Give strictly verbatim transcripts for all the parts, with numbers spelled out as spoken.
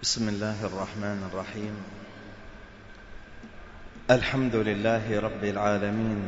بسم الله الرحمن الرحيم. الحمد لله رب العالمين،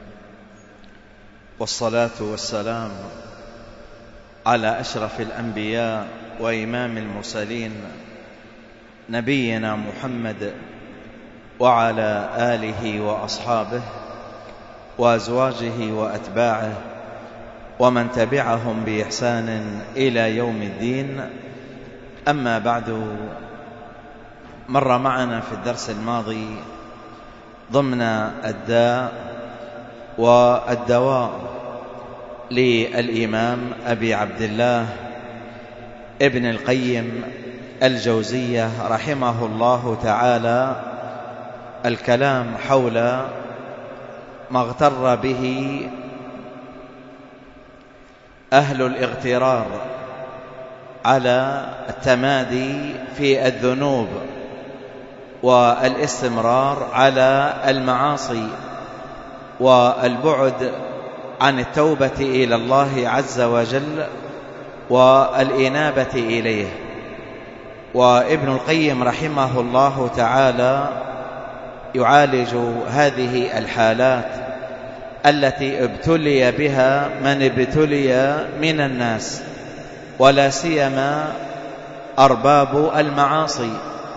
والصلاة والسلام على أشرف الأنبياء وإمام المرسلين نبينا محمد وعلى آله وأصحابه وأزواجه وأتباعه ومن تبعهم بإحسان إلى يوم الدين. أما بعد، مر معنا في الدرس الماضي ضمن الداء والدواء للإمام أبي عبد الله ابن القيم الجوزية رحمه الله تعالى الكلام حول ما اغتر به أهل الاغترار على التمادي في الذنوب والاستمرار على المعاصي والبعد عن التوبة إلى الله عز وجل والإنابة إليه. وابن القيم رحمه الله تعالى يعالج هذه الحالات التي ابتلي بها من ابتلي من الناس، ولا سيما أرباب المعاصي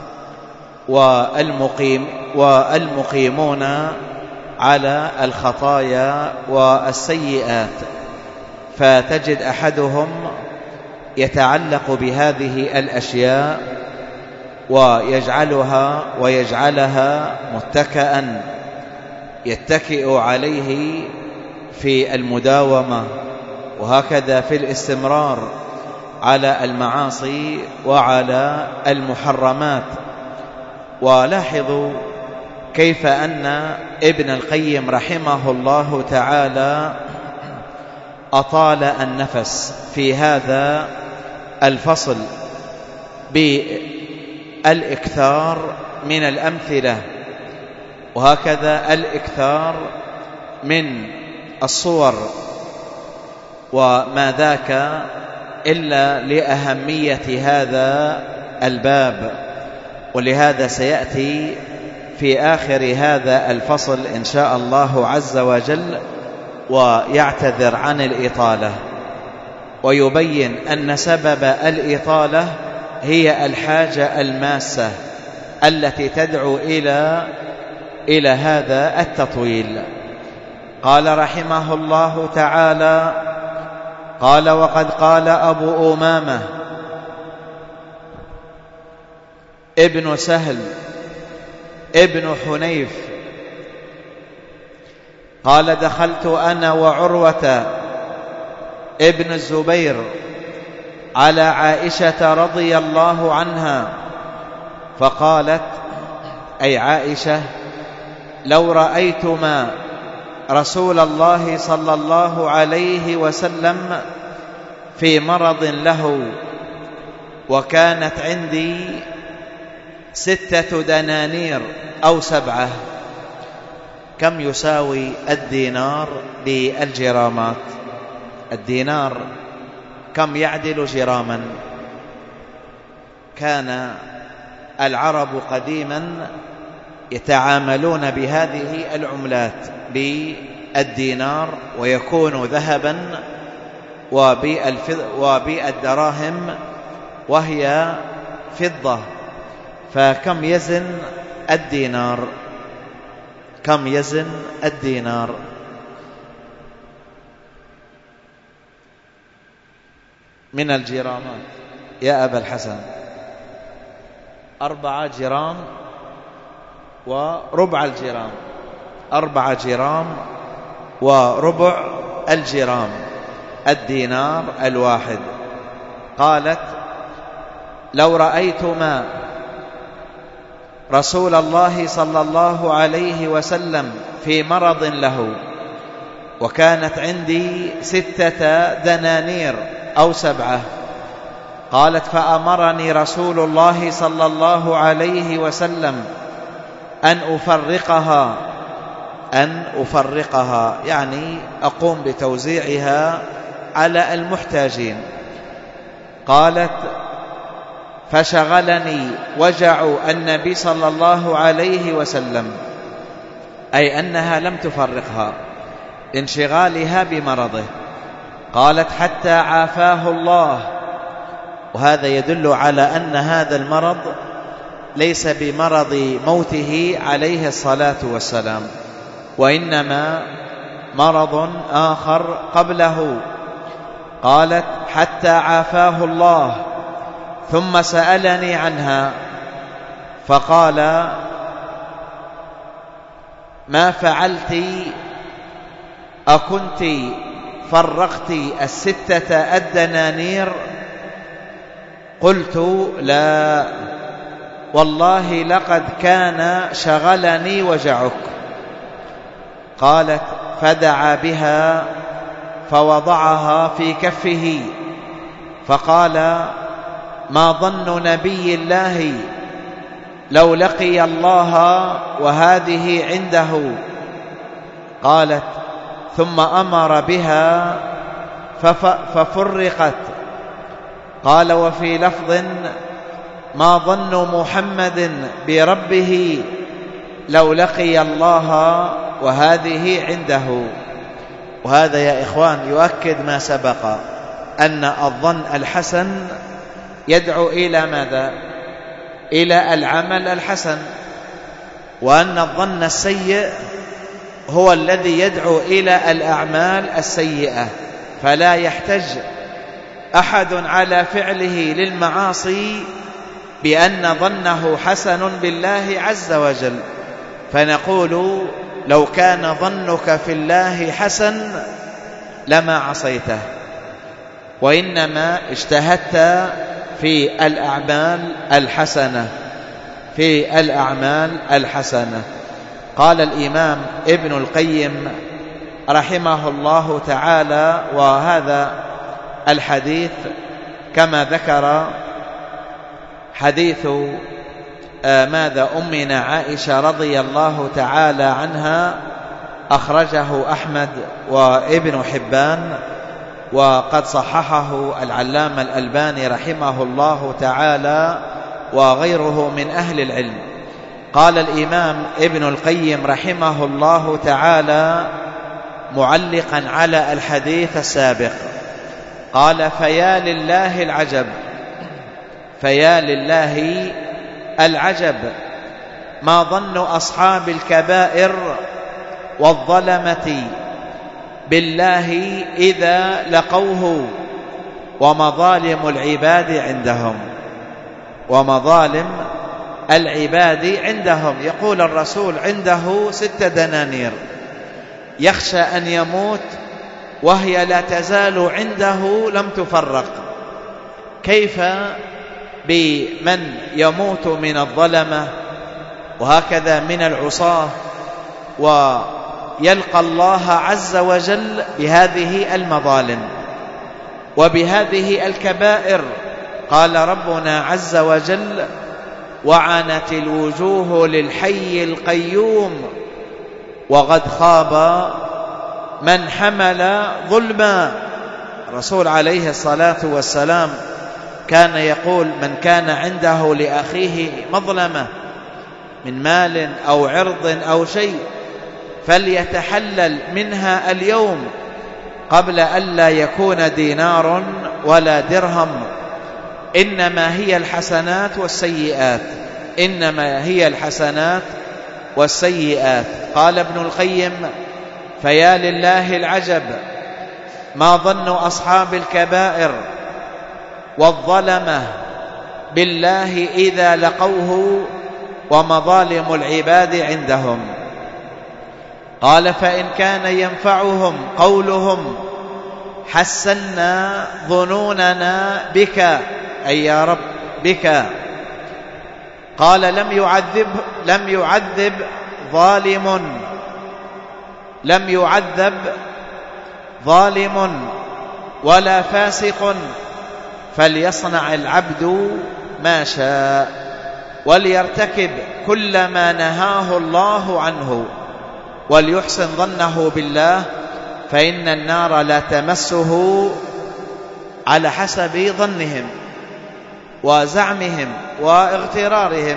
والمقيم والمقيمون على الخطايا والسيئات. فتجد أحدهم يتعلق بهذه الأشياء ويجعلها ويجعلها متكئا يتكئ عليه في المداومة، وهكذا في الاستمرار على المعاصي وعلى المحرمات. ولاحظوا كيف أن ابن القيم رحمه الله تعالى أطال النفس في هذا الفصل بالإكثار من الأمثلة، وهكذا الإكثار من الصور، وما ذاك إلا لأهمية هذا الباب. ولهذا سيأتي في آخر هذا الفصل إن شاء الله عز وجل ويعتذر عن الإطالة، ويبين أن سبب الإطالة هي الحاجة الماسة التي تدعو إلى إلى هذا التطويل. قال رحمه الله تعالى: قال: وقد قال أبو أمامة ابن سهل ابن حنيف قال: دخلت أنا وعروة ابن الزبير على عائشة رضي الله عنها، فقالت، أي عائشة: لو رأيتما رسول الله صلى الله عليه وسلم في مرض له، وكانت عندي ستة دنانير أو سبعة. كم يساوي الدينار بالجرامات؟ الدينار كم يعدل جراما؟ كان العرب قديما يتعاملون بهذه العملات، بالدينار ويكون ذهبا، وبالدراهم وهي فضة. فكم يزن الدينار؟ كم يزن الدينار؟ من الجرامات يا أبا الحسن؟ أربعة جرام وربع الجرام، أربعة جرام وربع الجرام الدينار الواحد. قالت: لو رأيتما رسول الله صلى الله عليه وسلم في مرض له، وكانت عندي ستة دنانير أو سبعة. قالت: فأمرني رسول الله صلى الله عليه وسلم أن أفرقها أن أفرقها يعني أقوم بتوزيعها على المحتاجين. قالت: فشغلني وجع النبي صلى الله عليه وسلم، أي أنها لم تفرقها انشغالها بمرضه. قالت حتى عافاه الله، وهذا يدل على أن هذا المرض ليس بمرض موته عليه الصلاة والسلام، وإنما مرض آخر قبله. قالت حتى عافاه الله، ثم سألني عنها فقال: ما فعلت؟ أكنت فرقت الستة الدنانير؟ قلت: لا والله لقد كان شغلني وجعك. قالت: فدعا بها فوضعها في كفه فقال: ما ظن نبي الله لو لقي الله وهذه عنده؟ قالت: ثم أمر بها ففرقت. قال: وفي لفظ: ما ظن محمد بربه لو لقي الله وهذه عنده. وهذا يا إخوان يؤكد ما سبق، أن الظن الحسن يدعو إلى ماذا؟ إلى العمل الحسن، وأن الظن السيء هو الذي يدعو إلى الأعمال السيئة. فلا يحتج أحد على فعله للمعاصي بأن ظنه حسن بالله عز وجل، فنقول: لو كان ظنك في الله حسن لما عصيته، وإنما اجتهدت في الأعمال الحسنة في الأعمال الحسنة. قال الإمام ابن القيم رحمه الله تعالى، وهذا الحديث كما ذكر حديث آه ماذا أمنا عائشة رضي الله تعالى عنها، أخرجه أحمد وابن حبان، وقد صححه العلامة الألباني رحمه الله تعالى وغيره من أهل العلم. قال الإمام ابن القيم رحمه الله تعالى معلقا على الحديث السابق، قال: فيا لله العجب فيا لله العجب ما ظن أصحاب الكبائر والظلمة بالله إذا لقوه ومظالم العباد عندهم ومظالم العباد عندهم. يقول الرسول: عنده ست دنانير، يخشى أن يموت وهي لا تزال عنده لم تفرق. كيف بمن يموت من الظلمة وهكذا من العصاة ويلقى الله عز وجل بهذه المظالم وبهذه الكبائر؟ قال ربنا عز وجل: وعنت الوجوه للحي القيوم وقد خاب من حمل ظلما. الرسول عليه الصلاة والسلام كان يقول: من كان عنده لأخيه مظلمة من مال أو عرض أو شيء فليتحلل منها اليوم قبل أن لا يكون دينار ولا درهم. إنما هي الحسنات والسيئات إنما هي الحسنات والسيئات. قال ابن القيم: فيا لله العجب ما ظن أصحاب الكبائر والظلمة بالله إذا لقوه ومظالم العباد عندهم. قال: فإن كان ينفعهم قولهم حسنا ظنوننا بك، أي يا رب بك. قال: لم يعذب لم يعذب ظالم لم يعذب ظالم ولا فاسق، فليصنع العبد ما شاء وليرتكب كل ما نهاه الله عنه وليحسن ظنه بالله، فإن النار لا تمسه على حسب ظنهم. وزعمهم واغترارهم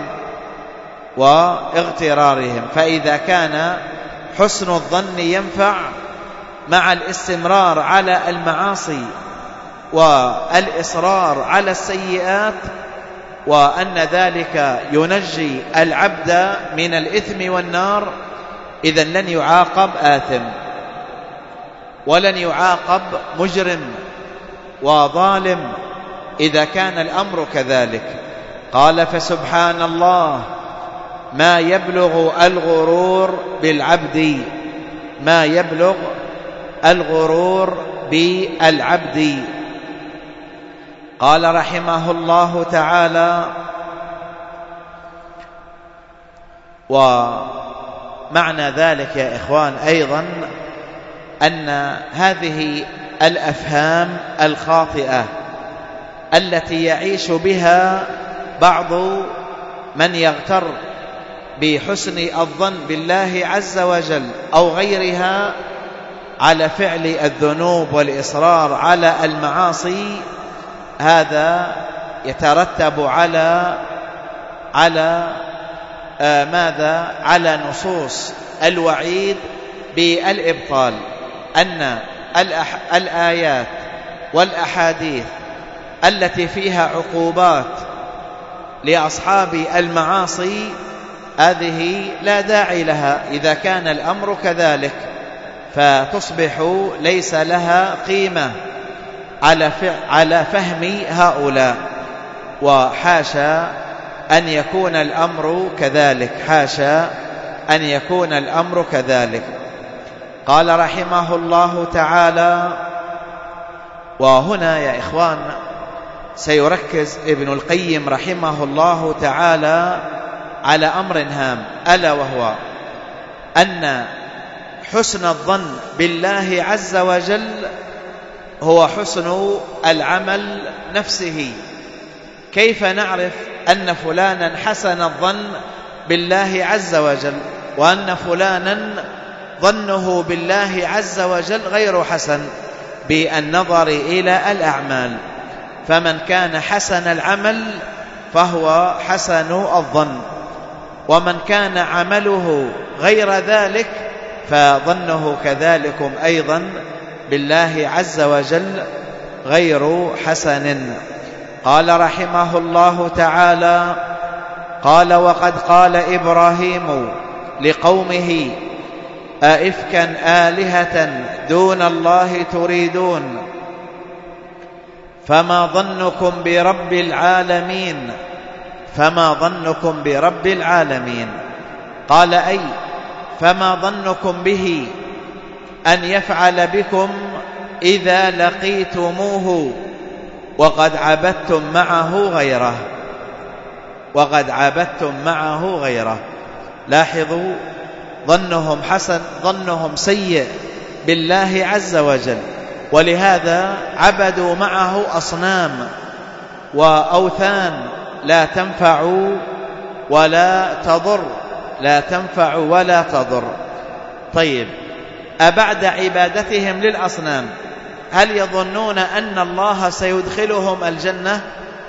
واغترارهم فإذا كان حسن الظن ينفع مع الاستمرار على المعاصي والإصرار على السيئات، وأن ذلك ينجي العبد من الإثم والنار، إذن لن يعاقب آثم ولن يعاقب مجرم وظالم إذا كان الأمر كذلك. قال: فسبحان الله ما يبلغ الغرور بالعبد ما يبلغ الغرور بالعبد. قال رحمه الله تعالى: ومعنى ذلك يا إخوان أيضا أن هذه الأفهام الخاطئة التي يعيش بها بعض من يغتر بحسن الظن بالله عز وجل أو غيرها على فعل الذنوب والإصرار على المعاصي، هذا يترتب على على آه ماذا؟ على نصوص الوعيد بالإبطال، أن الآيات والأحاديث التي فيها عقوبات لأصحاب المعاصي هذه لا داعي لها إذا كان الأمر كذلك، فتصبح ليس لها قيمة على فهم هؤلاء. وحاشا أن يكون الأمر كذلك، حاشا أن يكون الأمر كذلك. قال رحمه الله تعالى: وهنا يا إخوان سيركز ابن القيم رحمه الله تعالى على أمر هام، ألا وهو أن حسن الظن بالله عز وجل هو حسن العمل نفسه. كيف نعرف أن فلانا حسن الظن بالله عز وجل وأن فلانا ظنه بالله عز وجل غير حسن؟ بالنظر إلى الأعمال، فمن كان حسن العمل فهو حسن الظن، ومن كان عمله غير ذلك فظنه كذلكم أيضا بالله عز وجل غير حسن. قال رحمه الله تعالى: قال: وقد قال إبراهيم لقومه أئفكا آلهة دون الله تريدون فما ظنكم برب العالمين فما ظنكم برب العالمين. قال: أي فما ظنكم به أن يفعل بكم إذا لقيتموه وقد عبدتم معه غيره وقد عبدتم معه غيره. لاحظوا، ظنهم حسن، ظنهم سيء بالله عز وجل، ولهذا عبدوا معه أصنام وأوثان لا تنفع ولا تضر لا تنفع ولا تضر. طيب، أبعد عبادتهم للأصنام هل يظنون أن الله سيدخلهم الجنة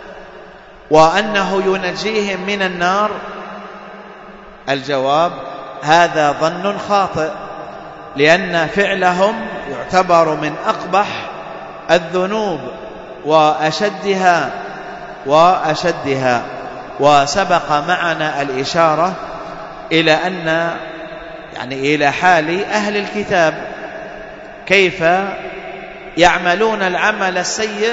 وأنه ينجيهم من النار؟ الجواب: هذا ظن خاطئ، لأن فعلهم يعتبر من أقبح الذنوب وأشدها وأشدها وسبق معنا الإشارة إلى أن يعني إلى حال أهل الكتاب، كيف يعملون العمل السيء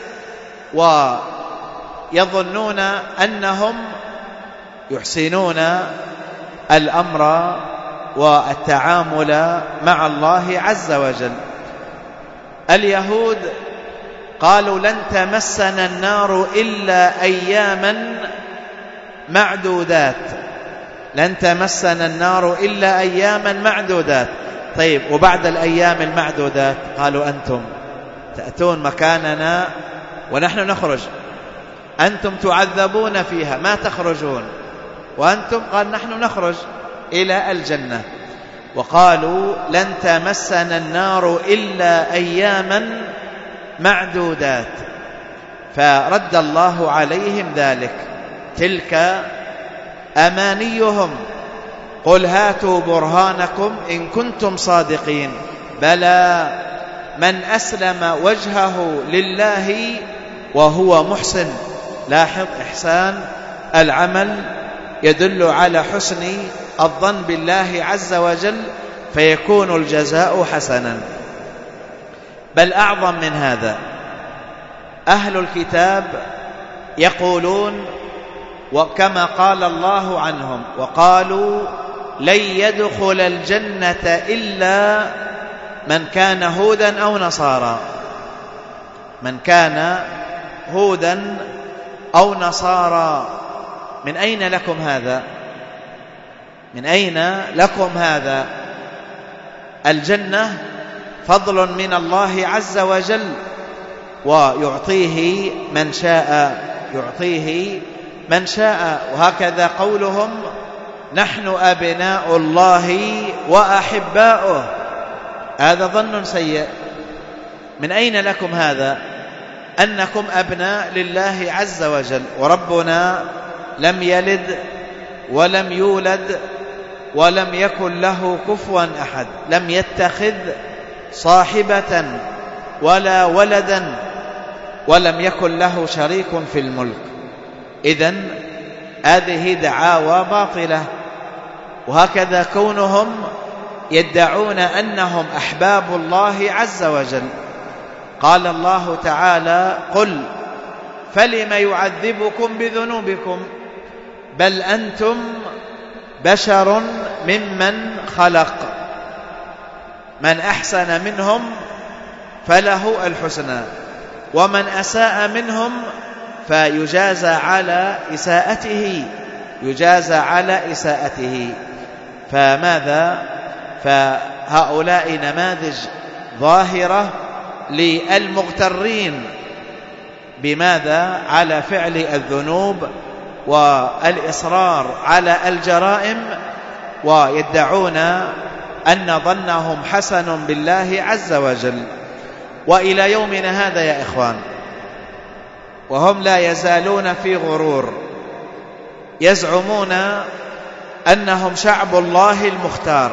ويظنون أنهم يحسنون الأمر والتعامل مع الله عز وجل. اليهود قالوا: لن تمسنا النار إلا أياما معدودات لن تمسنا النار إلا أياما معدودات. طيب، وبعد الأيام المعدودات قالوا: أنتم تأتون مكاننا ونحن نخرج، أنتم تعذبون فيها ما تخرجون، وأنتم قال نحن نخرج إلى الجنة. وقالوا: لن تمسنا النار إلا أياما معدودات. فرد الله عليهم ذلك: تلك أمانيهم قل هاتوا برهانكم إن كنتم صادقين بلى من أسلم وجهه لله وهو محسن. لاحظ إحسان العمل يدل على حسن الظن بالله عز وجل، فيكون الجزاء حسنا. بل أعظم من هذا، أهل الكتاب يقولون وكما قال الله عنهم: وقالوا لن يدخل الجنة إلا من كان هودا أو نصارى. من كان هودا أو نصارى. من أين لكم هذا؟ من أين لكم هذا؟ الجنة فضل من الله عز وجل، ويعطيه من شاء، يعطيه من شاء. وهكذا قولهم: نحن أبناء الله وأحباؤه. هذا ظن سيء. من أين لكم هذا؟ أنكم أبناء لله عز وجل، وربنا لم يلد ولم يولد ولم يكن له كفوا أحد، لم يتخذ صاحبة ولا ولدا، ولم يكن له شريك في الملك. إذن هذه دعاوى باطلة. وهكذا كونهم يدعون أنهم أحباب الله عز وجل. قال الله تعالى: قل فلم يعذبكم بذنوبكم بل أنتم بشر ممن خلق. من أحسن منهم فله الحسنى، ومن أساء منهم فيجازى على إساءته، يجازى على إساءته. فماذا؟ فهؤلاء نماذج ظاهرة للمغترين بماذا؟ على فعل الذنوب والإصرار على الجرائم، ويدعون أن ظنهم حسن بالله عز وجل. وإلى يومنا هذا يا إخوان وهم لا يزالون في غرور، يزعمون أنهم شعب الله المختار،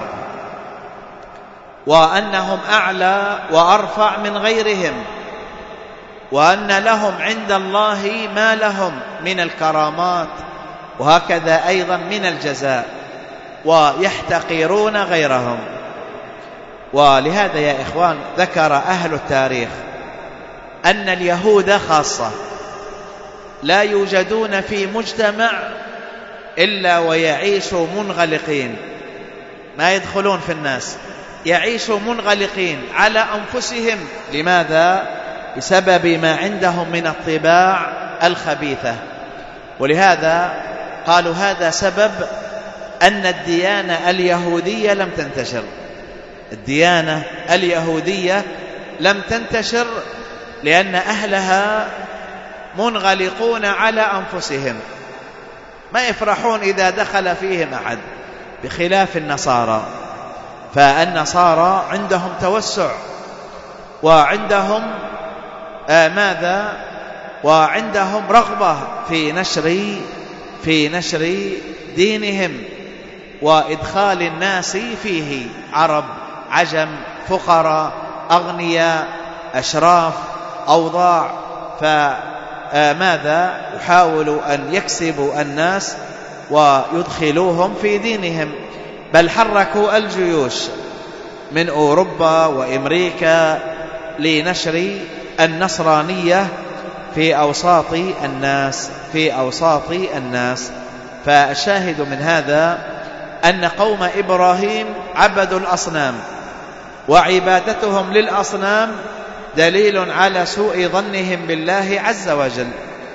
وأنهم أعلى وأرفع من غيرهم، وأن لهم عند الله ما لهم من الكرامات، وهكذا أيضا من الجزاء، ويحتقرون غيرهم. ولهذا يا إخوان ذكر أهل التاريخ أن اليهود خاصة لا يوجدون في مجتمع إلا ويعيشوا منغلقين، ما يدخلون في الناس، يعيشوا منغلقين على أنفسهم. لماذا؟ بسبب ما عندهم من الطباع الخبيثة. ولهذا قالوا هذا سبب أن الديانة اليهودية لم تنتشر. الديانة اليهودية لم تنتشر لأن أهلها منغلقون على أنفسهم، ما يفرحون إذا دخل فيهم أحد، بخلاف النصارى. فالنصارى عندهم توسع، وعندهم آه ماذا؟ وعندهم رغبة في نشر في نشر دينهم وإدخال الناس فيه، عرب، عجم، فقراء، أغنياء، أشراف، أوضاع. فماذا؟ يحاولوا أن يكسبوا الناس ويدخلوهم في دينهم. بل حركوا الجيوش من أوروبا وأمريكا لنشر النصرانية في أوساط الناس في أوساط الناس. فالشاهد من هذا أن قوم إبراهيم عبدوا الأصنام، وعبادتهم للأصنام دليل على سوء ظنهم بالله عز وجل.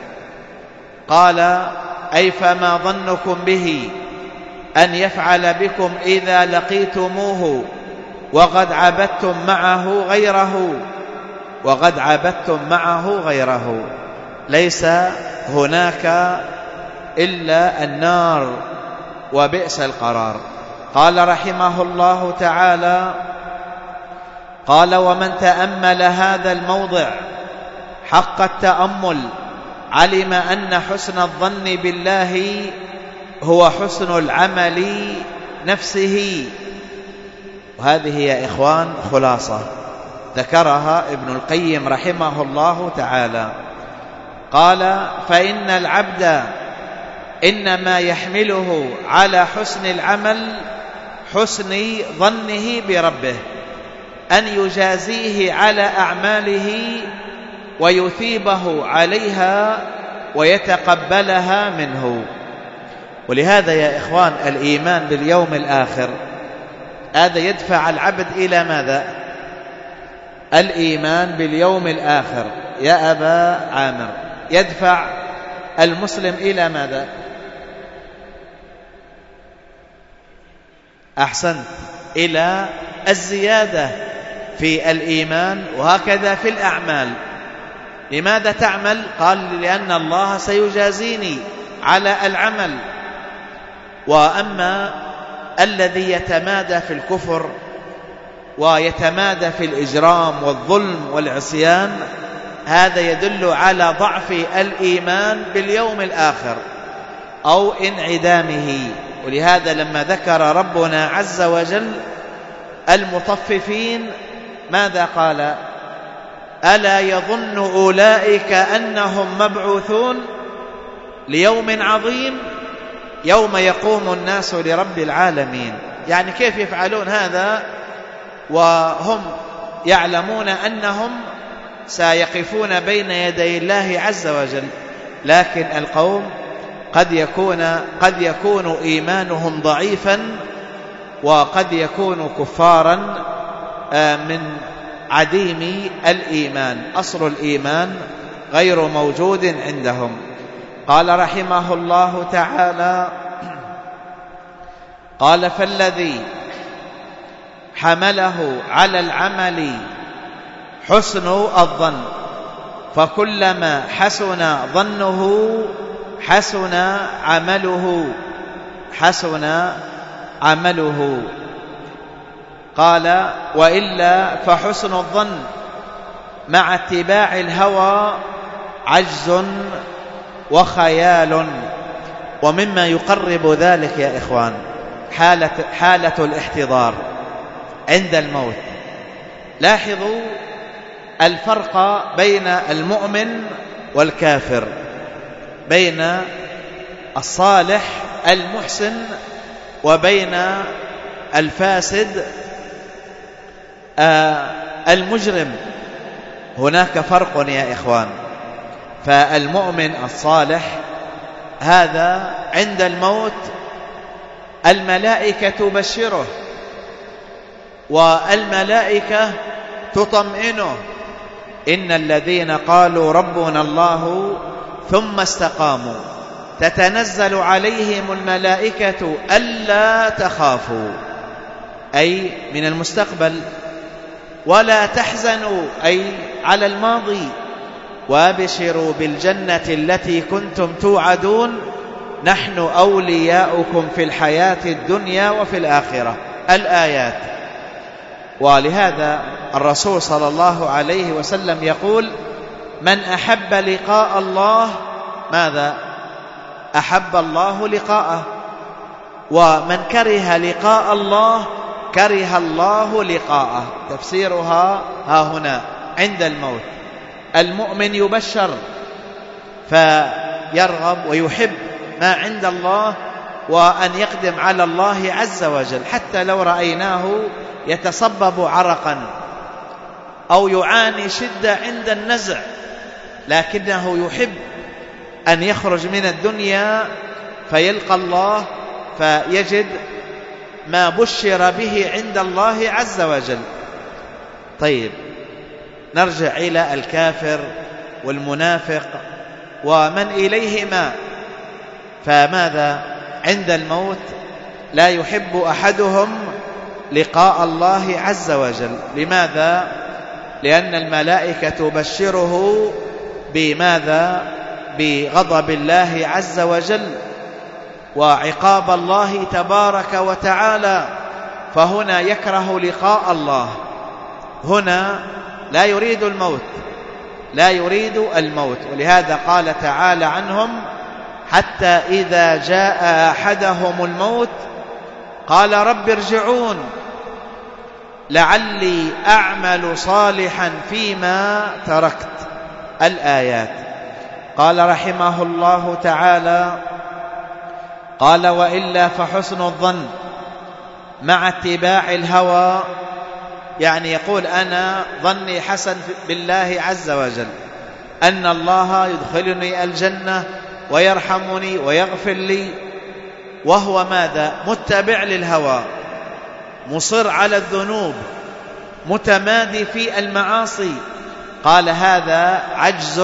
قال: أي فما ظنكم به أن يفعل بكم إذا لقيتموه وقد عبدتم معه غيره وقد عبدتم معه غيره ليس هناك إلا النار وبئس القرار. قال رحمه الله تعالى: قال: ومن تأمل هذا الموضع حق التأمل علم أن حسن الظن بالله هو حسن العمل نفسه. وهذه يا إخوان خلاصة ذكرها ابن القيم رحمه الله تعالى. قال: فإن العبد إنما يحمله على حسن العمل حسن ظنه بربه، أن يجازيه على أعماله ويثيبه عليها ويتقبلها منه. ولهذا يا إخوان الإيمان باليوم الآخر هذا يدفع العبد إلى ماذا؟ الإيمان باليوم الآخر يا أبا عامر يدفع المسلم إلى ماذا؟ أحسنت، إلى الزيادة في الإيمان، وهكذا في الأعمال. لماذا تعمل؟ قال: لأن الله سيجازيني على العمل. وأما الذي يتمادى في الكفر ويتمادى في الإجرام والظلم والعصيان، هذا يدل على ضعف الإيمان باليوم الآخر أو انعدامه. ولهذا لما ذكر ربنا عز وجل المطففين ماذا قال؟ ألا يظن أولئك أنهم مبعوثون ليوم عظيم يوم يقوم الناس لرب العالمين. يعني كيف يفعلون هذا وهم يعلمون أنهم سيقفون بين يدي الله عز وجل؟ لكن القوم قد يكون قد يكون إيمانهم ضعيفا، وقد يكون كفارا من عديم الإيمان، أصل الإيمان غير موجود عندهم. قال رحمه الله تعالى: قال: فالذي حمله على العمل حسن الظن، فكلما حسن ظنه حسن عمله حسن عمله. قال: وإلا فحسن الظن مع اتباع الهوى عجز وخيال. ومما يقرب ذلك يا إخوان حالة, حالة الاحتضار عند الموت. لاحظوا الفرق بين المؤمن والكافر، بين الصالح المحسن وبين الفاسد المجرم. هناك فرق يا إخوان. فالمؤمن الصالح هذا عند الموت الملائكة تبشره والملائكة تطمئنه: إن الذين قالوا ربنا الله ثم استقاموا تتنزل عليهم الملائكة ألا تخافوا، أي من المستقبل، ولا تحزنوا، أي على الماضي، وابشروا بالجنة التي كنتم توعدون نحن أولياؤكم في الحياة الدنيا وفي الآخرة. الآيات. ولهذا الرسول صلى الله عليه وسلم يقول: من أحب لقاء الله ماذا؟ أحب الله لقاءه، ومن كره لقاء الله كره الله لقاءه. تفسيرها ها هنا عند الموت. المؤمن يبشر فيرغب ويحب ما عند الله وأن يقدم على الله عز وجل، حتى لو رأيناه يتصبب عرقا أو يعاني شدة عند النزع، لكنه يحب أن يخرج من الدنيا فيلقى الله فيجد ما بشر به عند الله عز وجل. طيب، نرجع إلى الكافر والمنافق ومن إليهما. فماذا عند الموت؟ لا يحب أحدهم لقاء الله عز وجل. لماذا؟ لأن الملائكة تبشره بماذا؟ بغضب الله عز وجل وعقاب الله تبارك وتعالى، فهنا يكره لقاء الله، هنا لا يريد الموت، لا يريد الموت. ولهذا قال تعالى عنهم: حتى إذا جاء أحدهم الموت قال رب ارجعون لعلي أعمل صالحا فيما تركت. الآيات. قال رحمه الله تعالى: قال وإلا فحسن الظن مع اتباع الهوى، يعني يقول أنا ظني حسن بالله عز وجل أن الله يدخلني الجنة ويرحمني ويغفر لي، وهو ماذا؟ متبع للهوى، مصر على الذنوب، متمادي في المعاصي. قال هذا عجز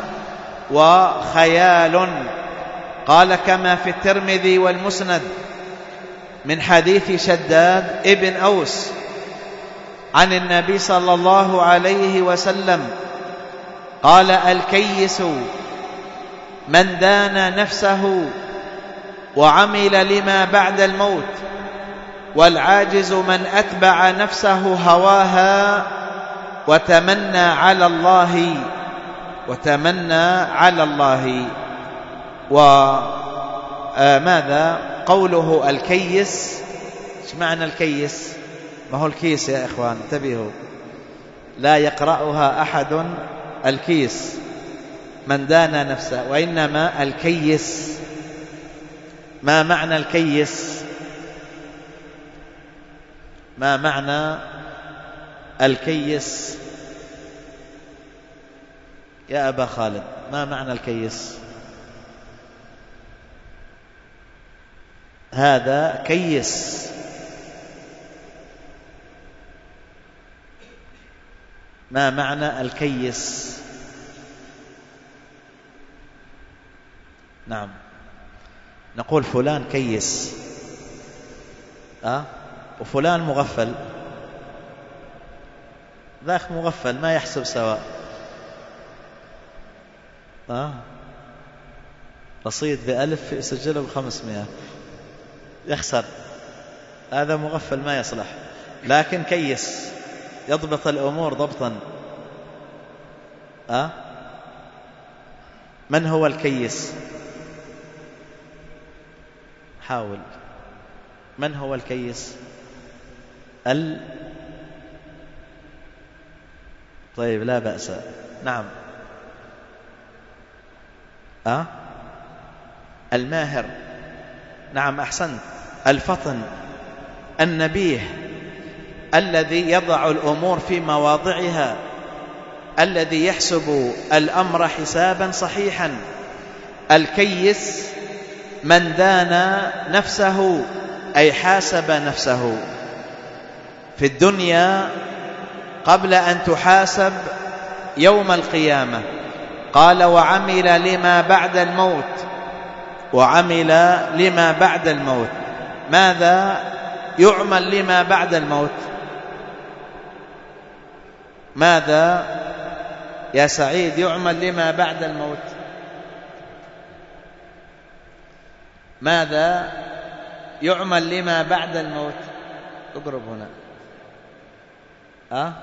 وخيال. قال كما في الترمذي والمسند من حديث شداد ابن أوس عن النبي صلى الله عليه وسلم قال: الكيس من دان نفسه وعمل لما بعد الموت، والعاجز من أتبع نفسه هواها وتمنى على الله وتمنى على الله. وماذا قوله الكيس؟ ايش معنى الكيس؟ ما هو الكيس يا إخوان؟ انتبهوا، لا يقرأها أحد الكيس من دان نفسه، وإنما الكيس. ما معنى الكيس؟ ما معنى الكيس يا أبا خالد؟ ما معنى الكيس؟ هذا كيس. ما معنى الكيس؟ نعم، نقول فلان كيس أه؟ وفلان مغفل. ذاك مغفل ما يحسب سواء أه؟ رصيد بألف يسجله بخمسمائة يخسر. هذا مغفل ما يصلح. لكن كيس يضبط الأمور ضبطا أه؟ من هو الكيس؟ حاول. من هو الكيس؟ ال طيب لا بأس. نعم أه؟ الماهر. نعم أحسنت. الفطن، النبيه، الذي يضع الأمور في مواضعها، الذي يحسب الأمر حسابا صحيحا. الكيس من دان نفسه، أي حاسب نفسه في الدنيا قبل أن تحاسب يوم القيامة. قال: وعمل لما بعد الموت. وعمل لما بعد الموت. ماذا يعمل لما بعد الموت؟ ماذا يا سعيد يعمل لما بعد الموت؟ ماذا يعمل لما بعد الموت؟ اقرب هنا. أه؟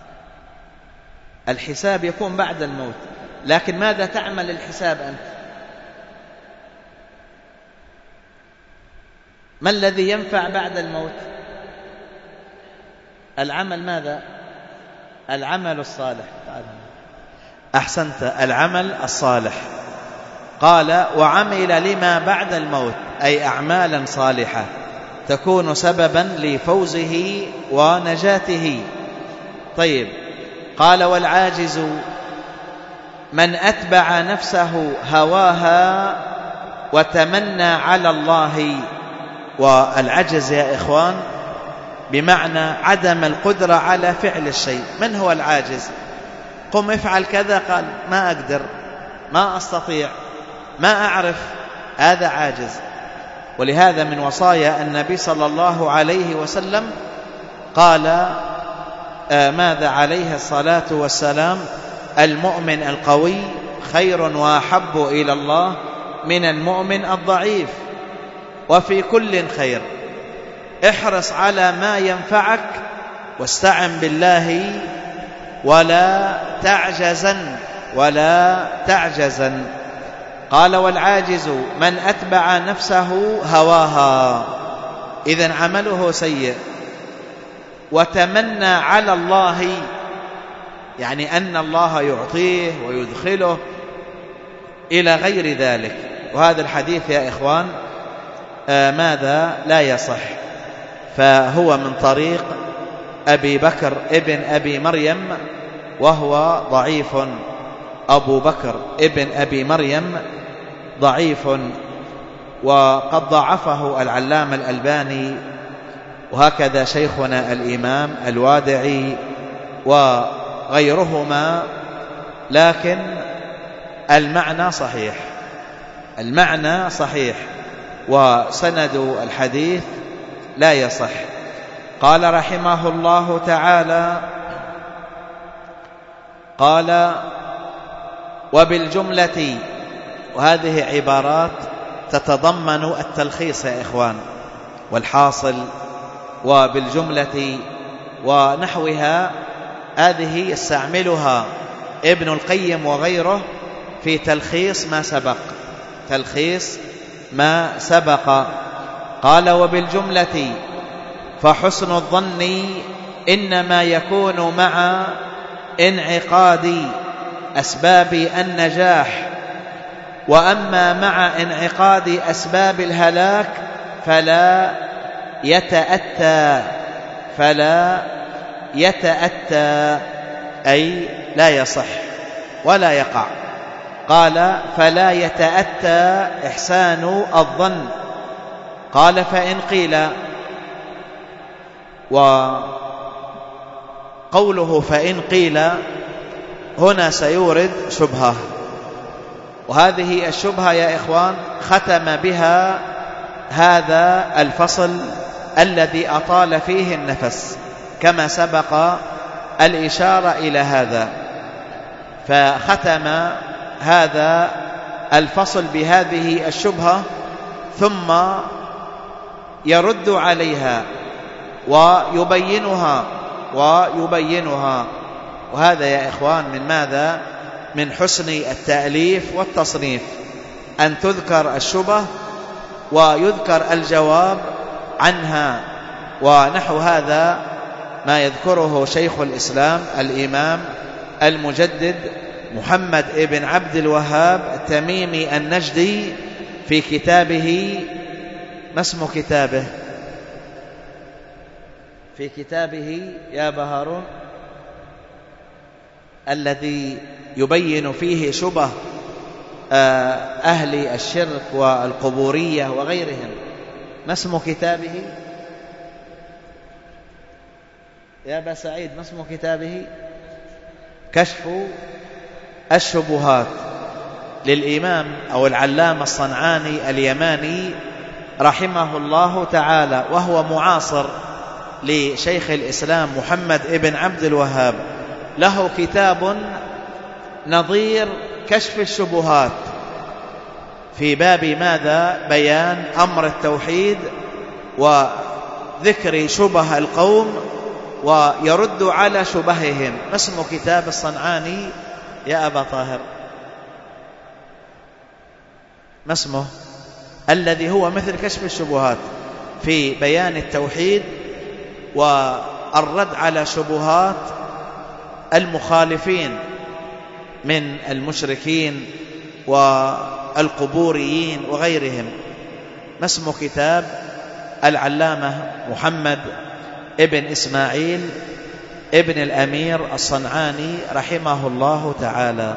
الحساب يكون بعد الموت، لكن ماذا تعمل الحساب أنت؟ ما الذي ينفع بعد الموت؟ العمل. ماذا؟ العمل الصالح. أحسنت، العمل الصالح. قال: وعمل لما بعد الموت، أي أعمالا صالحة تكون سببا لفوزه ونجاته. طيب، قال: والعاجز من أتبع نفسه هواها وتمنى على الله. والعجز يا إخوان بمعنى عدم القدرة على فعل الشيء. من هو العاجز؟ قم افعل كذا، قال ما أقدر، ما أستطيع، ما أعرف. هذا عاجز. ولهذا من وصايا النبي صلى الله عليه وسلم قال آه ماذا عليه الصلاة والسلام: المؤمن القوي خير وأحب إلى الله من المؤمن الضعيف، وفي كل خير. احرص على ما ينفعك واستعن بالله ولا تعجزن ولا تعجزن. قال والعاجز من أتبع نفسه هواها، إذن عمله سيء، وتمنى على الله، يعني أن الله يعطيه ويدخله إلى غير ذلك. وهذا الحديث يا إخوان آه ماذا لا يصح، فهو من طريق أبي بكر ابن أبي مريم وهو ضعيف. أبو بكر ابن أبي مريم ضعيف، وقد ضعفه العلامة الألباني، وهكذا شيخنا الإمام الوادعي وغيرهما، لكن المعنى صحيح، المعنى صحيح، وسند الحديث لا يصح. قال رحمه الله تعالى: قال وبالجملة، وهذه عبارات تتضمن التلخيص يا إخوان والحاصل، وبالجملة ونحوها هذه يستعملها ابن القيم وغيره في تلخيص ما سبق، تلخيص ما سبق. قال وبالجملة فحسن الظن إنما يكون مع انعقاد أسباب النجاح، وأما مع انعقاد أسباب الهلاك فلا يتأتى، فلا يتأتى أي لا يصح ولا يقع. قال فلا يتأتى إحسان الظن. قال فإن قيل، وقوله فإن قيل هنا سيورد شبهة، وهذه الشبهة يا إخوان ختم بها هذا الفصل الذي أطال فيه النفس، كما سبق الإشارة إلى هذا، فختم هذا الفصل بهذه الشبهة ثم يرد عليها ويبينها ويبينها. وهذا يا إخوان من ماذا؟ من حسن التأليف والتصنيف، أن تذكر الشبهة ويذكر الجواب عنها. ونحو هذا ما يذكره شيخ الإسلام الإمام المجدد محمد ابن عبد الوهاب التميمي النجدي في كتابه، ما اسم كتابه؟ في كتابه يا بهارون الذي يبين فيه شبه أهل الشرك والقبورية وغيرهم، ما اسم كتابه يا أبا سعيد؟ ما اسم كتابه؟ كشف الشبهات للإمام أو العلامة الصنعاني اليماني رحمه الله تعالى، وهو معاصر لشيخ الإسلام محمد ابن عبد الوهاب. له كتاب نظير كشف الشبهات في باب ماذا؟ بيان أمر التوحيد وذكر شبه القوم ويرد على شبههم. ما اسم كتاب الصنعاني يا أبا طاهر؟ ما اسمه؟ الذي هو مثل كشف الشبهات في بيان التوحيد والرد على شبهات المخالفين من المشركين والقبوريين وغيرهم. ما اسم كتاب العلامة محمد ابن إسماعيل ابن الأمير الصنعاني رحمه الله تعالى؟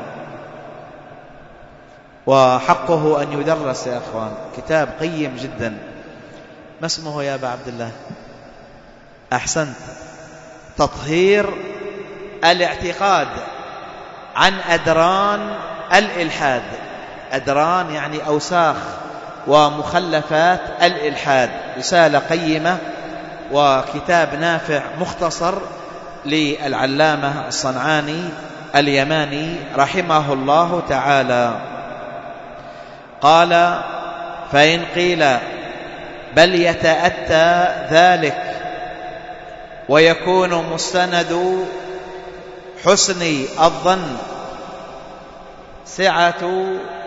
وحقه أن يدرس يا أخوان، كتاب قيم جدا. ما اسمه يا أبا عبد الله؟ أحسنت، تطهير الاعتقاد عن أدران الإلحاد. أدران يعني أوساخ ومخلفات الإلحاد، رسالة قيمة وكتاب نافع مختصر للعلامة الصنعاني اليماني رحمه الله تعالى. قال فإن قيل بل يتأتى ذلك ويكون مستند حسن الظن سعة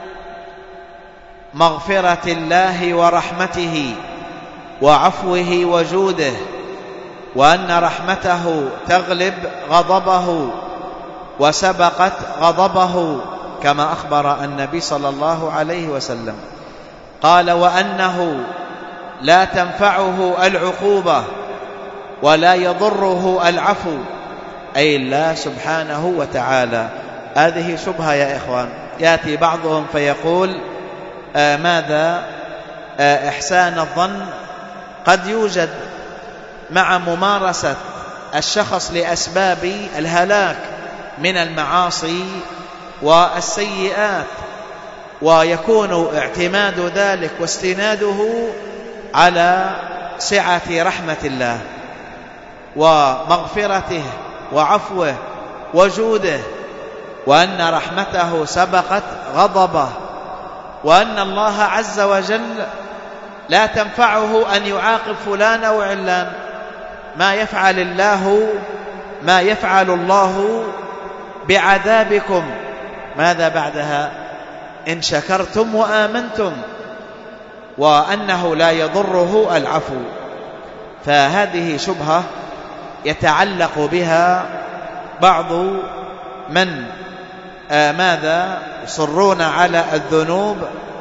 مغفرة الله ورحمته وعفوه وجوده، وأن رحمته تغلب غضبه وسبقت غضبه كما أخبر النبي صلى الله عليه وسلم. قال: وأنه لا تنفعه العقوبة ولا يضره العفو، أي الله سبحانه وتعالى. هذه شبهة يا إخوان. يأتي بعضهم فيقول: آه ماذا آه إحسان الظن قد يوجد مع ممارسة الشخص لأسباب الهلاك من المعاصي والسيئات، ويكون اعتماد ذلك واستناده على سعة رحمة الله ومغفرته وعفوه وجوده، وأن رحمته سبقت غضبه، وأن الله عز وجل لا تنفعه أن يعاقب فلان أو علان. ما يفعل الله ما يفعل الله بعذابكم ماذا بعدها؟ إن شكرتم وآمنتم، وأنه لا يضره العفو. فهذه شبهة يتعلق بها بعض من آه ماذا يصرون على الذنوب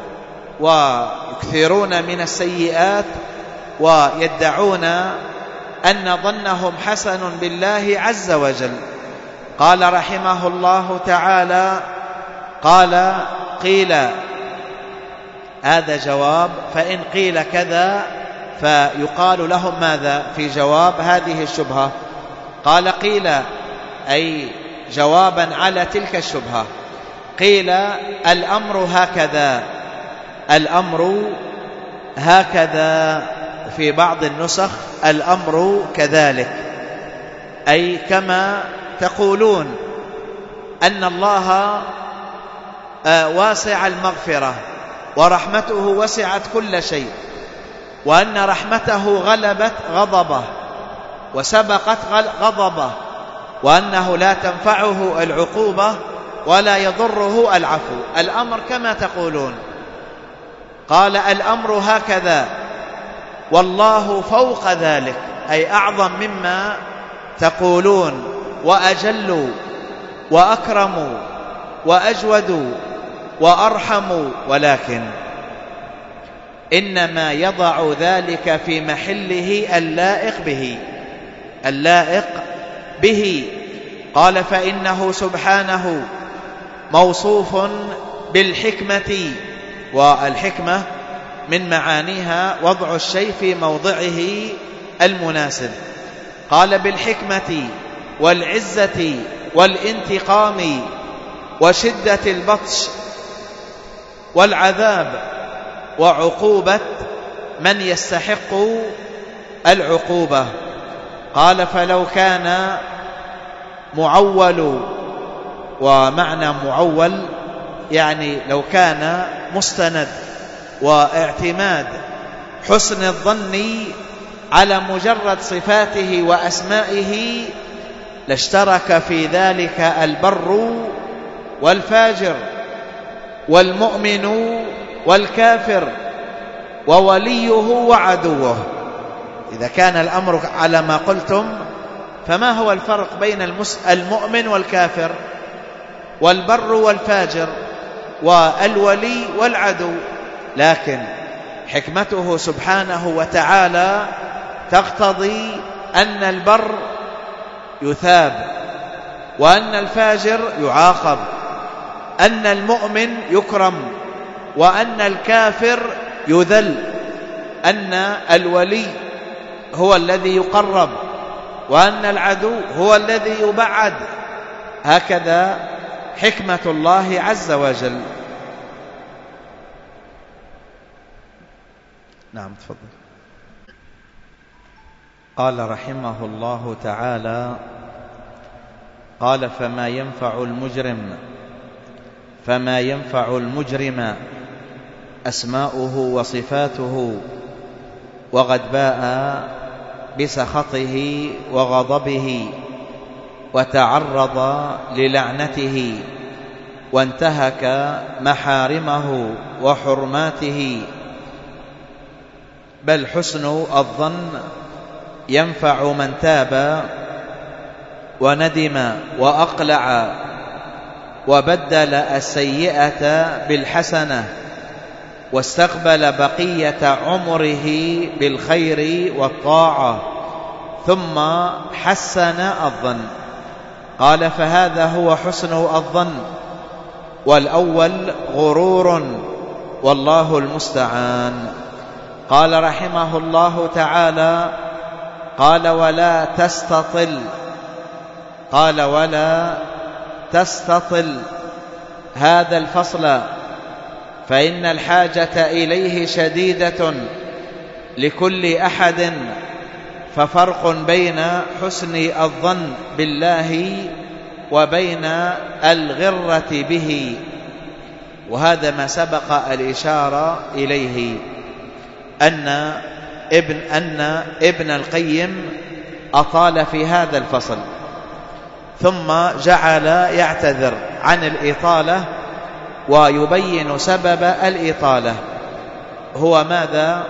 ويكثرون من السيئات، ويدعون أن ظنهم حسن بالله عز وجل. قال رحمه الله تعالى: قال: قيل، هذا جواب، فإن قيل كذا فيقال لهم ماذا في جواب هذه الشبهة؟ قال: قيل أي جوابا على تلك الشبهة. قيل: الأمر هكذا، الأمر هكذا، في بعض النسخ الأمر كذلك، أي كما تقولون أن الله واسع المغفرة ورحمته وسعت كل شيء، وأن رحمته غلبت غضبه وسبقت غضبه، وأنه لا تنفعه العقوبة ولا يضره العفو. الأمر كما تقولون. قال: الأمر هكذا والله فوق ذلك، أي أعظم مما تقولون، وأجل وأكرم وأجود وأرحم، ولكن إنما يضع ذلك في محله اللائق به، اللائق به. قال: فإنه سبحانه موصوف بالحكمة، والحكمة من معانيها وضع الشيء في موضعه المناسب. قال: بالحكمة والعزة والانتقام وشدة البطش والعذاب وعقوبة من يستحق العقوبة. قال: فلو كان معول، ومعنى معول يعني لو كان مستند واعتماد حسن الظن على مجرد صفاته وأسمائه، لاشترك في ذلك البر والفاجر والمؤمن والكافر ووليه وعدوه. إذا كان الأمر على ما قلتم، فما هو الفرق بين المؤمن والكافر والبر والفاجر والولي والعدو؟ لكن حكمته سبحانه وتعالى تقتضي أن البر يثاب، وأن الفاجر يعاقب، أن المؤمن يكرم، وأن الكافر يذل، أن الولي هو الذي يقرب، وأن العدو هو الذي يبعد. هكذا حكمة الله عز وجل. نعم تفضل. قال رحمه الله تعالى: قال: فما ينفع المجرم فما ينفع المجرم أسماؤه وصفاته، وقد باء بسخطه وغضبه، وتعرض للعنته وانتهك محارمه وحرماته. بل حسن الظن ينفع من تاب وندم وأقلع وبدل السيئة بالحسنة واستقبل بقية عمره بالخير والطاعة ثم حسن الظن. قال فهذا هو حسن الظن، والأول غرور والله المستعان. قال رحمه الله تعالى: قال ولا تستطل قال ولا تستطل هذا الفصل فإن الحاجة إليه شديدة لكل أحد، ففرق بين حسن الظن بالله وبين الغرة به، وهذا ما سبق الإشارة إليه، أن ابن, أن ابن القيم أطال في هذا الفصل ثم جعل يعتذر عن الإطالة ويبين سبب الإطالة. هو ماذا؟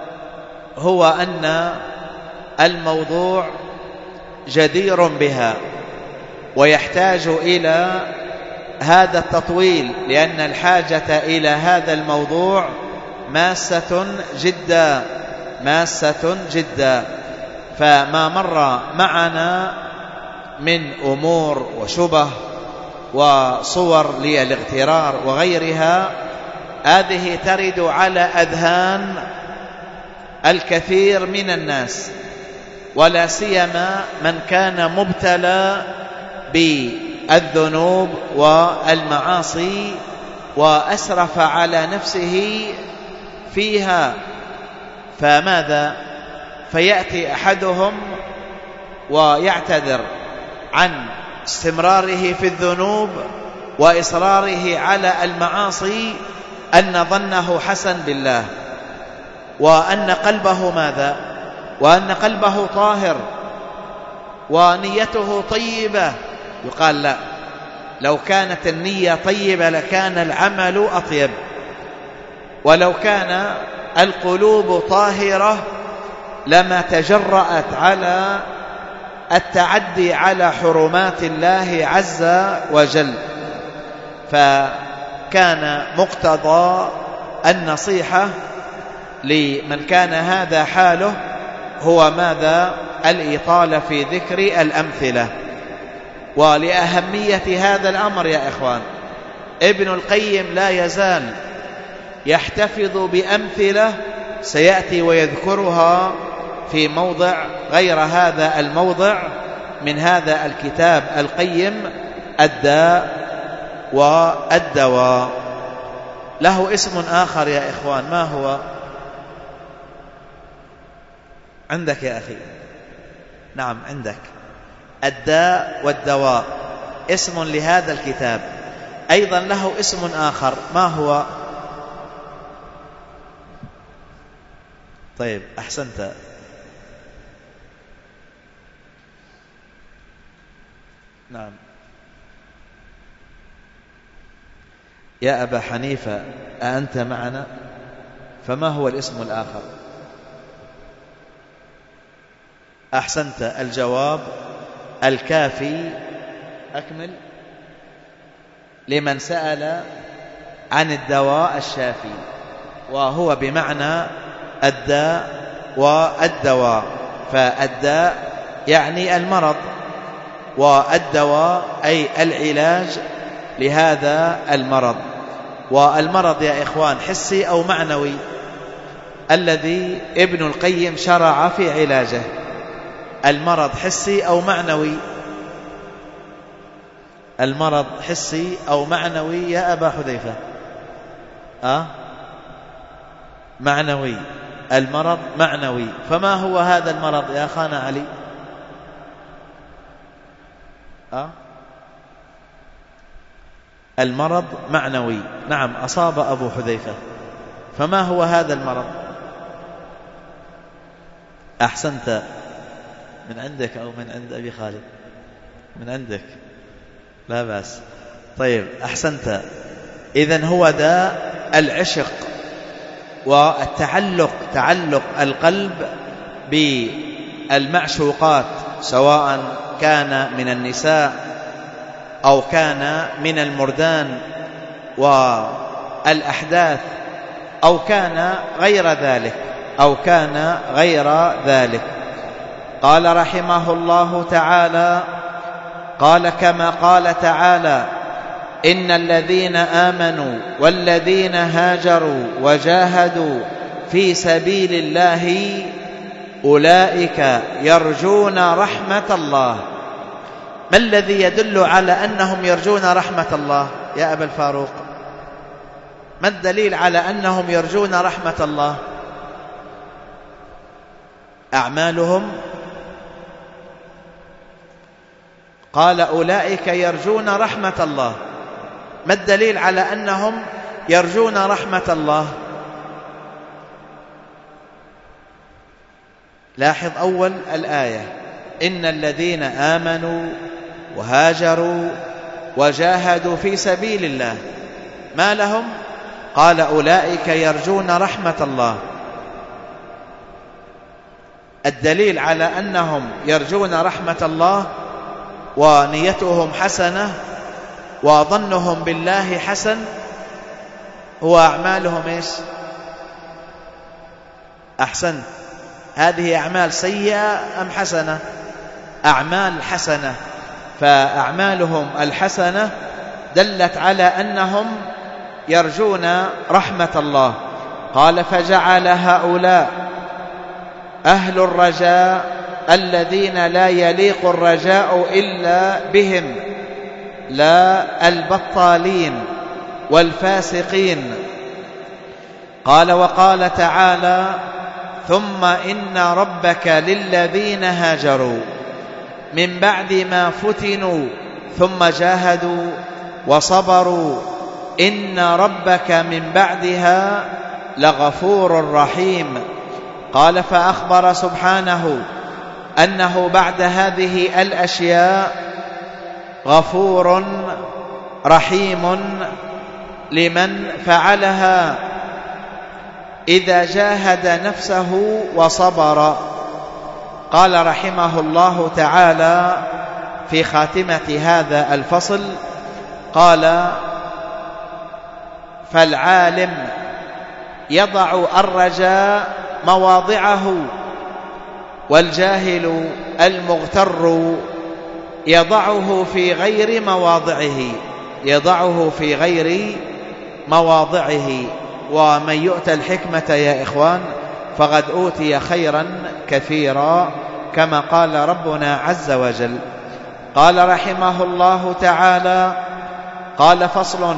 هو أن الموضوع جدير بها ويحتاج إلى هذا التطويل، لأن الحاجة إلى هذا الموضوع ماسة جدا ماسة جدا. فما مر معنا من أمور وشبه وصور للاغترار وغيرها، هذه ترد على أذهان الكثير من الناس، ولا سيما من كان مبتلى بالذنوب والمعاصي وأسرف على نفسه فيها. فماذا؟ فيأتي أحدهم ويعتذر عن استمراره في الذنوب وإصراره على المعاصي أن ظنه حسن بالله، وأن قلبه ماذا؟ وأن قلبه طاهر ونيته طيبة. يقال لا، لو كانت النية طيبة لكان العمل أطيب، ولو كان القلوب طاهرة لما تجرأت على التعدي على حرمات الله عز وجل. فكان مقتضى النصيحة لمن كان هذا حاله هو ماذا؟ الإطالة في ذكر الأمثلة. ولأهمية هذا الأمر يا إخوان، ابن القيم لا يزال يحتفظ بأمثلة سيأتي ويذكرها في موضع غير هذا الموضع من هذا الكتاب القيم، الداء والدواء. له اسم آخر يا إخوان، ما هو؟ عندك يا أخي؟ نعم عندك. الداء والدواء اسم لهذا الكتاب، أيضا له اسم آخر، ما هو؟ طيب أحسنت. نعم يا أبا حنيفة، أأنت معنا؟ فما هو الاسم الآخر؟ أحسنت، الجواب الكافي. أكمل. لمن سأل عن الدواء الشافي، وهو بمعنى الداء والدواء. فالداء يعني المرض، والدواء أي العلاج لهذا المرض. والمرض يا إخوان حسي أو معنوي الذي ابن القيم شرع في علاجه؟ المرض حسي أو معنوي؟ المرض حسي أو معنوي يا أبا حذيفة؟ أه؟ معنوي. المرض معنوي. فما هو هذا المرض يا أخانا علي؟ أه؟ المرض معنوي. نعم أصاب أبو حذيفة. فما هو هذا المرض؟ أحسنت، من عندك أو من عند أبي خالد؟ من عندك لا بأس. طيب أحسنت. إذن هو ده العشق والتعلق، تعلق القلب بالمعشوقات، سواء كان من النساء أو كان من المردان والأحداث أو كان غير ذلك أو كان غير ذلك. قال رحمه الله تعالى: قال كما قال تعالى: إن الذين آمنوا والذين هاجروا وجاهدوا في سبيل الله أولئك يرجون رحمة الله. ما الذي يدل على أنهم يرجون رحمة الله يا أبا الفاروق؟ ما الدليل على أنهم يرجون رحمة الله؟ أعمالهم. قال أولئك يرجون رحمة الله. ما الدليل على أنهم يرجون رحمة الله؟ لاحظ أول الآية: إن الذين آمنوا وهاجروا وجاهدوا في سبيل الله ما لهم؟ قال أولئك يرجون رحمة الله. الدليل على أنهم يرجون رحمة الله ونيتهم حسنة وظنهم بالله حسن هو أعمالهم إيش؟ أحسن. هذه أعمال سيئة أم حسنة؟ أعمال حسنة. فأعمالهم الحسنة دلت على أنهم يرجون رحمة الله. قال: فجعل هؤلاء أهل الرجاء الذين لا يليق الرجاء إلا بهم، لا البطالين والفاسقين. قال: وقال تعالى: ثم إن ربك للذين هاجروا من بعد ما فتنوا ثم جاهدوا وصبروا إن ربك من بعدها لغفور رحيم. قال: فأخبر سبحانه أنه بعد هذه الأشياء غفور رحيم لمن فعلها إذا جاهد نفسه وصبر. قال رحمه الله تعالى في خاتمة هذا الفصل: قال: فالعالم يضع الرجاء مواضعه، والجاهل المغتر يضعه في غير مواضعه، يضعه في غير مواضعه. ومن يؤتى الحكمة يا إخوان فقد أوتي خيرا كثيرا، كما قال ربنا عز وجل. قال رحمه الله تعالى: قال: فصل.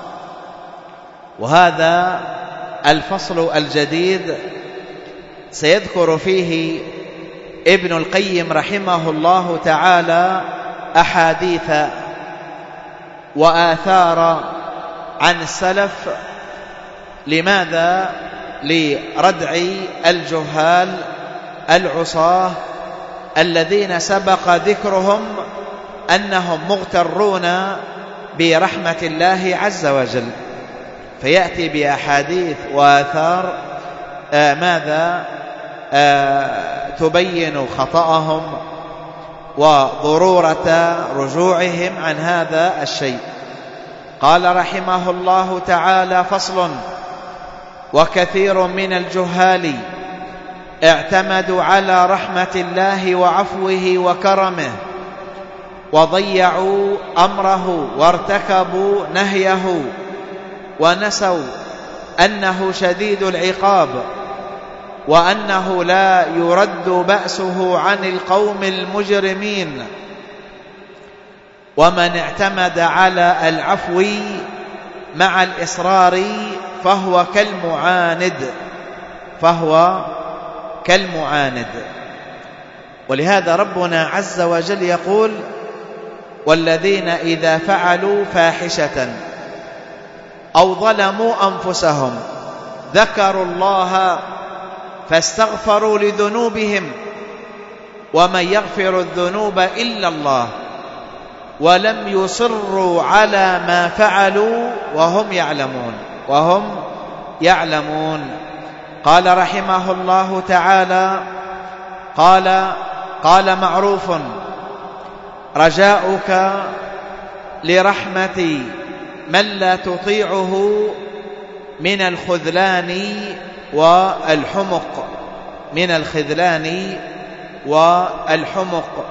وهذا الفصل الجديد سيذكر فيه ابن القيم رحمه الله تعالى أحاديث وآثار عن السلف. لماذا؟ لردع الجهال العصاة الذين سبق ذكرهم أنهم مغترون برحمة الله عز وجل. فيأتي بأحاديث وآثار آه ماذا آه تبين خطأهم وضرورة رجوعهم عن هذا الشيء. قال رحمه الله تعالى: فصل. وكثير من الجهال اعتمدوا على رحمة الله وعفوه وكرمه، وضيعوا أمره وارتكبوا نهيه، ونسوا أنه شديد العقاب، وأنه لا يرد بأسه عن القوم المجرمين. ومن اعتمد على العفو مع الإصرار فهو كالمعاند، فهو كالمعاند. ولهذا ربنا عز وجل يقول: والذين إذا فعلوا فاحشة أو ظلموا أنفسهم ذكروا الله فاستغفروا لذنوبهم ومن يغفر الذنوب إلا الله ولم يصروا على ما فعلوا وهم يعلمون وهم يعلمون. قال رحمه الله تعالى: قال قال معروف: رجاؤك لرحمة من لا تطيعه من الخذلان والحمق من الخذلان والحمق.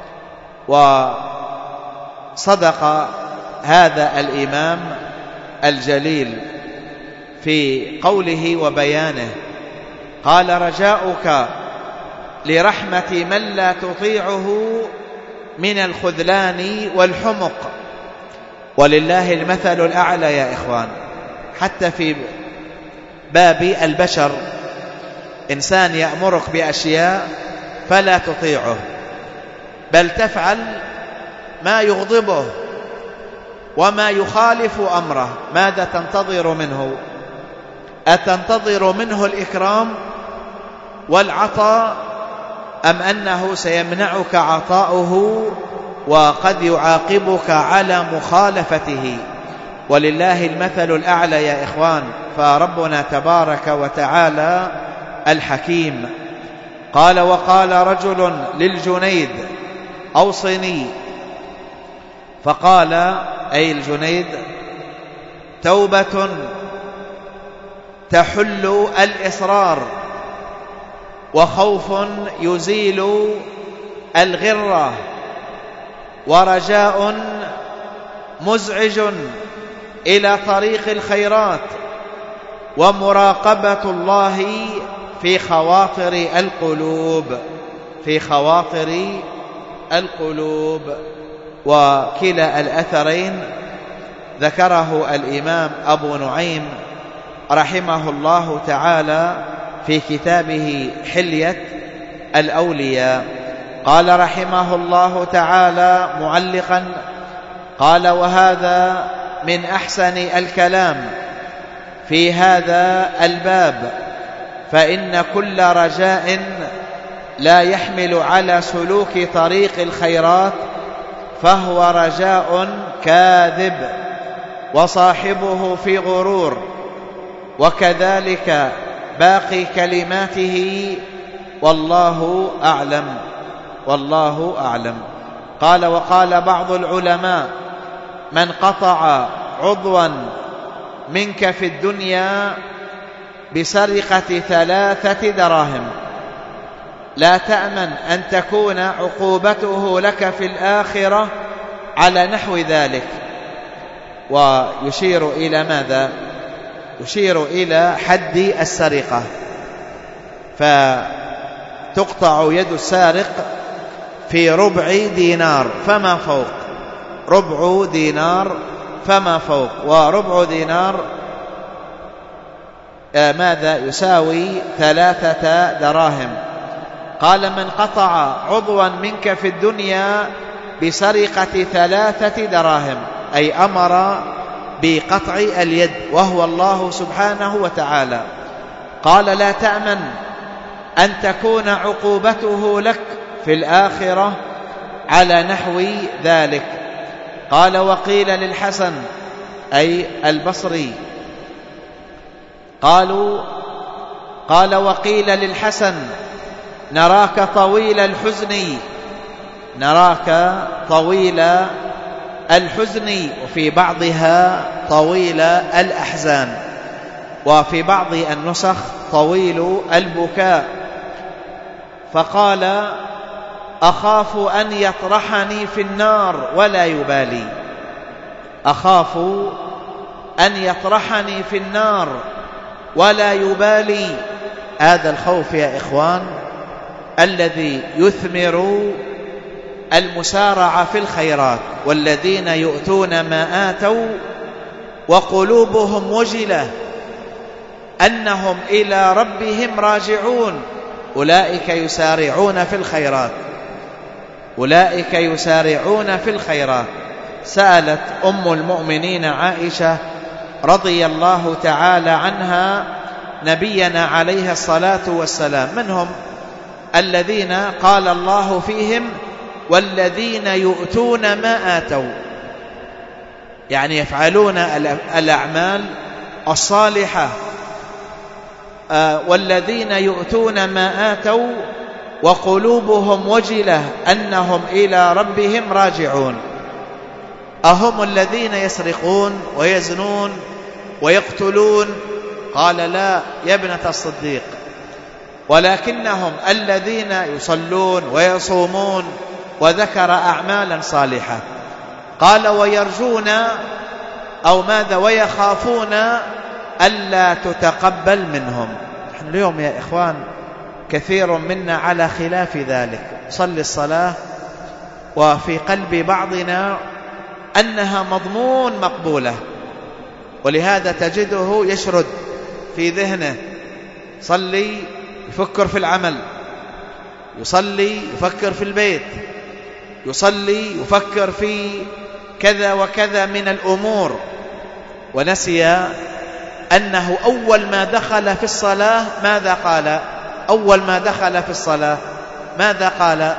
وصدق هذا الإمام الجليل في قوله وبيانه، قال: رجاؤك لرحمة من لا تطيعه من الخذلان والحمق. ولله المثل الأعلى يا إخوان، حتى في باب البشر، إنسان يأمرك بأشياء فلا تطيعه، بل تفعل ما يغضبه وما يخالف أمره، ماذا تنتظر منه؟ أتنتظر منه الإكرام والعطاء، أم أنه سيمنعك عطاؤه وقد يعاقبك على مخالفته؟ ولله المثل الأعلى يا إخوان، فربنا تبارك وتعالى الحكيم. قال: وقال رجل للجنيد: أوصني. فقال أي الجنيد: توبة تحل الإصرار، وخوف يزيل الغرة، ورجاء مزعج إلى طريق الخيرات، ومراقبة الله في خواطر القلوب في خواطر القلوب. وكلا الأثرين ذكره الإمام أبو نعيم رحمه الله تعالى في كتابه حلية الأولياء. قال رحمه الله تعالى معلقا: قال: وهذا من أحسن الكلام في هذا الباب، فإن كل رجاء لا يحمل على سلوك طريق الخيرات فهو رجاء كاذب، وصاحبه في غرور. وكذلك باقي كلماته، والله أعلم والله أعلم. قال: وقال بعض العلماء: من قطع عضوا منك في الدنيا بسرقة ثلاثة دراهم لا تأمن أن تكون عقوبته لك في الآخرة على نحو ذلك. ويشير إلى ماذا؟ يشير إلى حد السرقة، فتقطع يد السارق في ربع دينار فما فوق، ربع دينار فما فوق، وربع دينار آه ماذا يساوي؟ ثلاثة دراهم. قال: من قطع عضوا منك في الدنيا بسرقة ثلاثة دراهم، أي أمر بقطع اليد وهو الله سبحانه وتعالى. قال: لا تأمن أن تكون عقوبته لك في الآخرة على نحو ذلك. قال: وقيل للحسن أي البصري قالوا قال وقيل للحسن: نراك طويل الحزن نراك طويل الحزن وفي بعضها طويل الأحزان، وفي بعض النسخ طويل البكاء. فقال: أخاف أن يطرحني في النار ولا يبالي أخاف أن يطرحني في النار ولا يبالي. هذا الخوف يا إخوان الذي يثمر المسارعة في الخيرات، والذين يؤتون ما آتوا وقلوبهم وجلة أنهم إلى ربهم راجعون، أولئك يسارعون في الخيرات أولئك يسارعون في الخيرات. سألت أم المؤمنين عائشة رضي الله تعالى عنها نبينا عليه الصلاة والسلام: من هم الذين قال الله فيهم والذين يؤتون ما آتوا، يعني يفعلون الأعمال الصالحة. والذين يؤتون ما آتوا وقلوبهم وجلة أنهم إلى ربهم راجعون. أهم الذين يسرقون ويزنون ويقتلون؟ قال لا يا ابنة الصديق، ولكنهم الذين يصلون ويصومون، وذكر أعمالا صالحة. قال ويرجون أو ماذا؟ ويخافون ألا تتقبل منهم. نحن اليوم يا إخوان كثير منا على خلاف ذلك، صلي الصلاة وفي قلب بعضنا أنها مضمون مقبولة، ولهذا تجده يشرد في ذهنه، صلي يفكر في العمل، يصلي يفكر في البيت، يصلي يفكر في كذا وكذا من الأمور، ونسي أنه أول ما دخل في الصلاة ماذا قال؟ أول ما دخل في الصلاة ماذا قال؟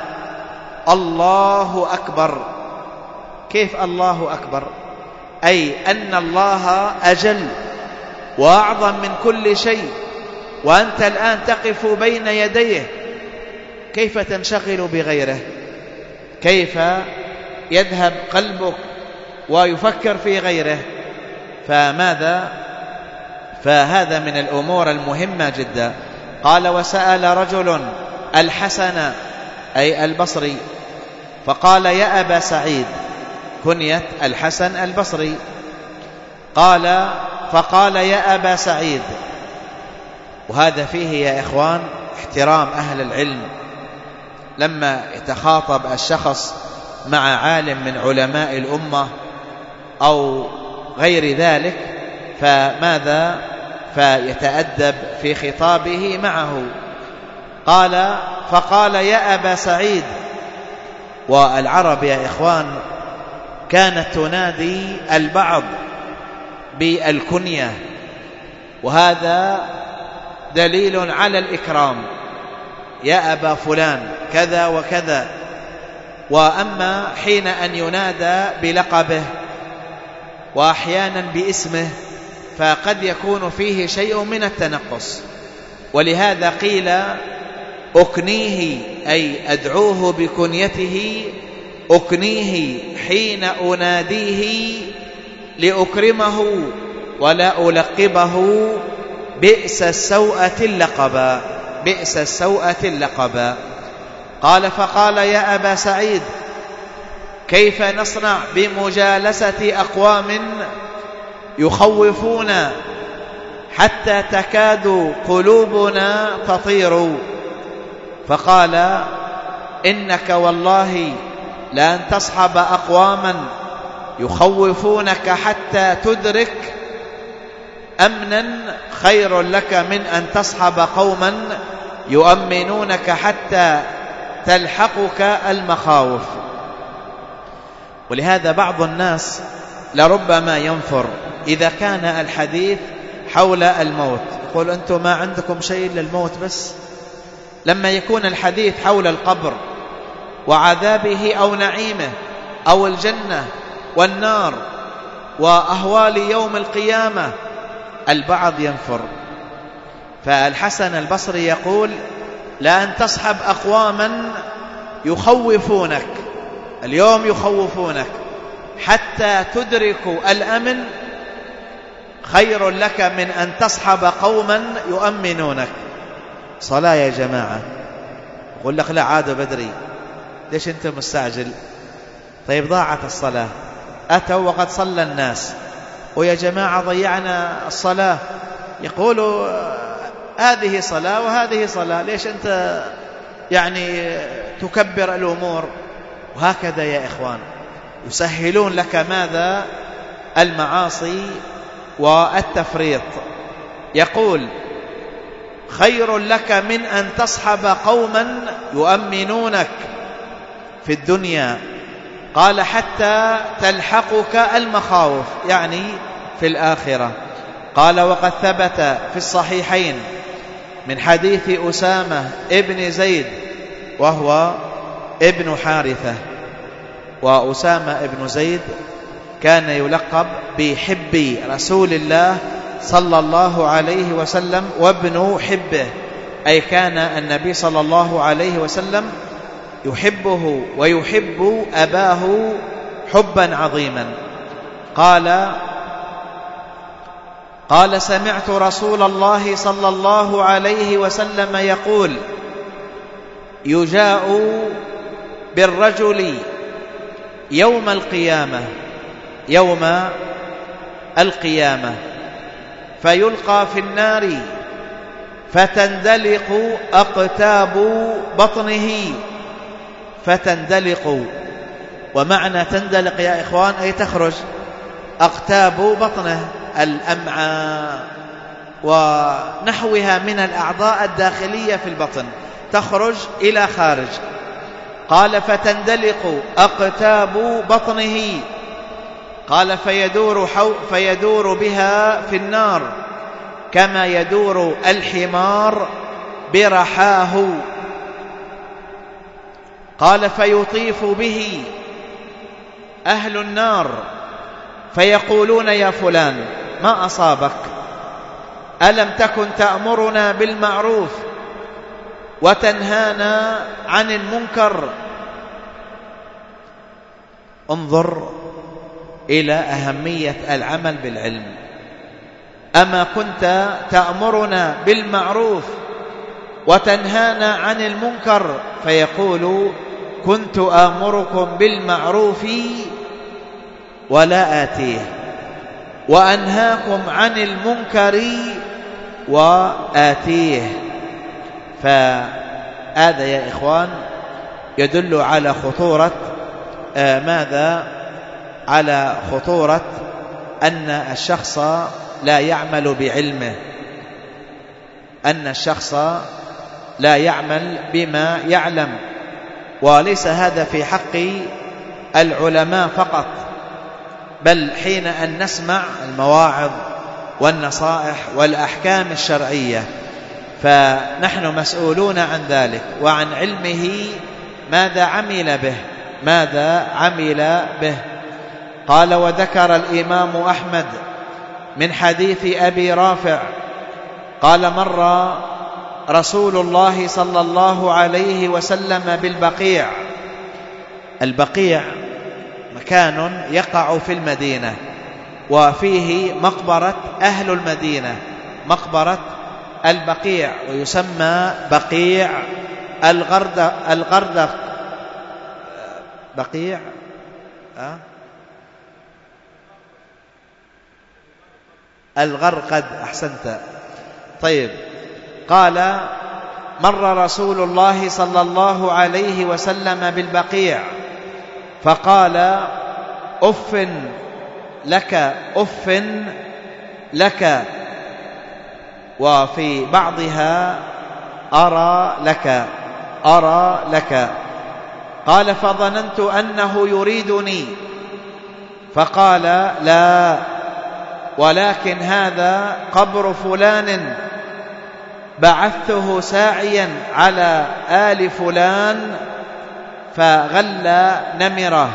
الله أكبر. كيف الله أكبر؟ أي أن الله أجل وأعظم من كل شيء، وأنت الآن تقف بين يديه، كيف تنشغل بغيره؟ كيف يذهب قلبك ويفكر في غيره؟ فماذا؟ فهذا من الأمور المهمة جدا. قال وسأل رجل الحسن أي البصري فقال يا أبا سعيد، كنية الحسن البصري، قال فقال يا أبا سعيد. وهذا فيه يا إخوان احترام أهل العلم، لما يتخاطب الشخص مع عالم من علماء الأمة أو غير ذلك فماذا؟ فيتأدب في خطابه معه. قال فقال يا أبا سعيد. والعرب يا إخوان كانت تنادي البعض بالكنية، وهذا دليل على الإكرام، يا أبا فلان كذا وكذا. وأما حين أن ينادى بلقبه وأحيانا باسمه فقد يكون فيه شيء من التنقص، ولهذا قيل أكنيه أي أدعوه بكنيته، أكنيه حين أناديه لأكرمه ولا ألقبه بئس السوءة اللقبا، بئس السوءة اللقبا. قال فقال يا أبا سعيد كيف نصنع بمجالسة أقوام يخوفون حتى تكاد قلوبنا تطير؟ فقال إنك والله لأن تصحب أقواما يخوفونك حتى تدرك أمنا خير لك من أن تصحب قوما يؤمنونك حتى تلحقك المخاوف. ولهذا بعض الناس لربما ينفر إذا كان الحديث حول الموت، يقول أنتم ما عندكم شيء إلا الموت بس. لما يكون الحديث حول القبر وعذابه أو نعيمه أو الجنة والنار وأهوال يوم القيامة البعض ينفر. فالحسن البصري يقول لأن تصحب أقواما يخوفونك، اليوم يخوفونك حتى تدركوا الأمن خير لك من أن تصحب قوما يؤمنونك. صلاة يا جماعة، يقول لك لا عاد بدري، ليش أنت مستعجل؟ طيب ضاعت الصلاة، أتوا وقد صلى الناس، ويا جماعة ضيعنا الصلاة. يقولوا هذه صلاة وهذه صلاة، ليش أنت يعني تكبر الأمور؟ وهكذا يا إخوان يسهلون لك ماذا؟ المعاصي والتفريط. يقول خير لك من أن تصحب قوما يؤمنونك في الدنيا، قال حتى تلحقك المخاوف، يعني في الآخرة. قال وقد ثبت في الصحيحين من حديث أسامة ابن زيد وهو ابن حارثة، وأسامة ابن زيد كان يلقب بحب رسول الله صلى الله عليه وسلم وابن حبه، أي كان النبي صلى الله عليه وسلم يحبه ويحب أباه حبا عظيما. قال قال سمعت رسول الله صلى الله عليه وسلم يقول: يجاء بالرجل يوم القيامة يوم القيامة فيلقى في النار فتندلق أقتاب بطنه فتندلق. ومعنى تندلق يا إخوان أي تخرج أقتاب بطنه، الأمعاء ونحوها من الأعضاء الداخلية في البطن تخرج إلى خارج. قال فتندلق أقتاب بطنه، قال فيدور, حو فيدور بها في النار كما يدور الحمار برحاه. قال فيطيف به أهل النار فيقولون: يا فلان ما أصابك؟ ألم تكن تأمرنا بالمعروف وتنهانا عن المنكر؟ انظر إلى أهمية العمل بالعلم. أما كنت تأمرنا بالمعروف وتنهانا عن المنكر؟ فيقول: كنت آمركم بالمعروف ولا آتيه، وأنهاكم عن المنكر وآتيه. فهذا يا إخوان يدل على خطورة آه ماذا؟ على خطورة أن الشخص لا يعمل بعلمه، أن الشخص لا يعمل بما يعلم. وليس هذا في حق العلماء فقط، بل حين أن نسمع المواعظ والنصائح والأحكام الشرعية فنحن مسؤولون عن ذلك وعن علمه ماذا عمل به ماذا عمل به. قال: وذكر الإمام أحمد من حديث أبي رافع قال: مر رسول الله صلى الله عليه وسلم بالبقيع. البقيع مكان يقع في المدينة وفيه مقبرة أهل المدينة، مقبرة البقيع، ويسمى بقيع الغردق الغردق بقيع أه؟ الغرقد. أحسنت. طيب. قال: مر رسول الله صلى الله عليه وسلم بالبقيع فقال: أف لك أف لك، وفي بعضها أرى لك أرى لك. قال: فظننت أنه يريدني، فقال: لا، ولكن هذا قبر فلان بعثته ساعيا على آل فلان فغل نمره.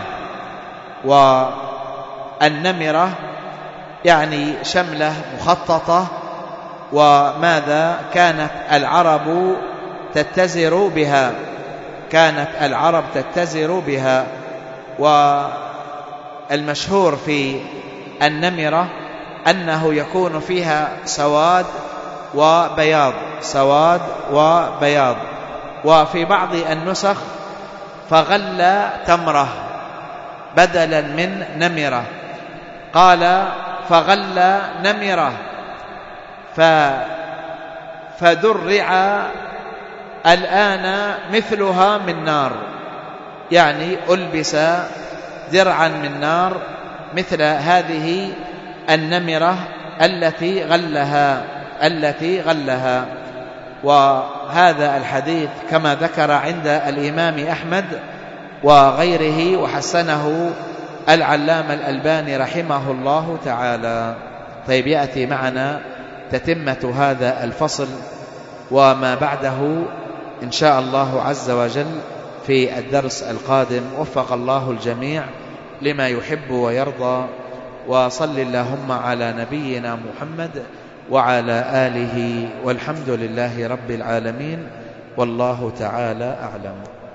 والنمرة يعني شملة مخططة، وماذا كانت العرب تتزر بها كانت العرب تتزر بها والمشهور في النمرة أنه يكون فيها سواد وبياض سواد وبياض. وفي بعض النسخ فغل تمره بدلا من نمرة. قال: فغل نمرة فدرع الآن مثلها من نار، يعني ألبس درعا من نار مثل هذه النمرة التي غلها التي غلها. وهذا الحديث كما ذكر عند الإمام أحمد وغيره وحسنه العلامة الألباني رحمه الله تعالى. طيب، يأتي معنا تتمة هذا الفصل وما بعده إن شاء الله عز وجل في الدرس القادم. وفق الله الجميع لما يحب ويرضى، وصل اللهم على نبينا محمد وعلى آله، والحمد لله رب العالمين، والله تعالى أعلم.